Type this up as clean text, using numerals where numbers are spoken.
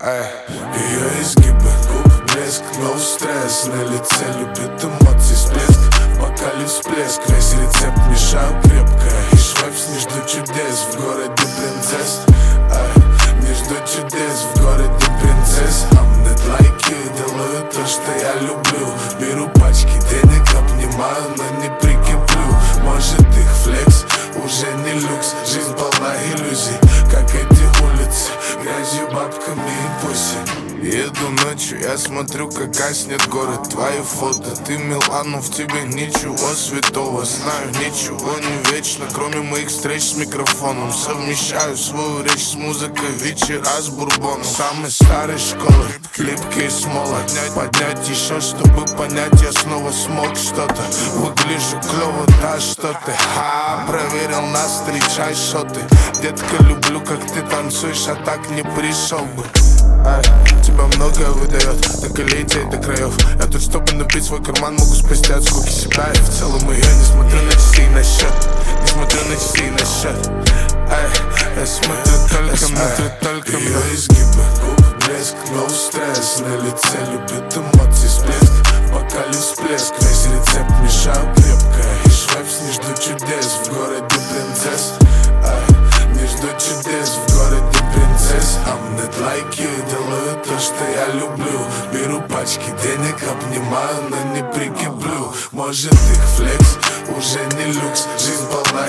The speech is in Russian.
Ее изгибы, губ, блеск, no стресс. На лице любит эмоций всплеск. Бокале всплеск, весь рецепт мешаю крепко. И швепс, не жду чудес в городе принцесс. Не жду чудес в городе принцесс. I'm not like you, делаю то, что я люблю. Беру пачки денег, обнимаю, но не прикреплю. Может их флекс, уже не люкс. Жизнь полна иллюзий, как эти улицы, грязью, бабками и пуси. Еду ночью, я смотрю, как гаснет город. Твои фото, ты Милану, в тебе ничего святого. Знаю, ничего не вечно, кроме моих встреч с микрофоном. Совмещаю свою речь с музыкой, вечера с бурбоном. Самой старой школы, липкие смола. Поднять еще, чтобы понять, я снова смог что-то. Выгляжу клево, да что ты. Проверил нас, встречай шоты. Детка, люблю, как ты танцуешь, а так не пришел бы. Тебя многое выдает, так и лететь до краев. Я тут, чтобы набить свой карман, могу спасти от скуки себя. И в целом я не смотрю на часы и на счет. Не смотрю на часы и на счет. Я смотрю только на ее изгибы, губ, блеск, no стресс. На лице любит эмоций всплеск. Бокале всплеск, весь рецепт мешаю крепко. И швепс, не жду чудес в городе принцесс. Не жду чудес в городе принцесс. I'm not like you, делаю то, что я люблю. Беру пачки денег, обнимаю, но не прикреплю. Может их флекс, уже не люкс. Жизнь полна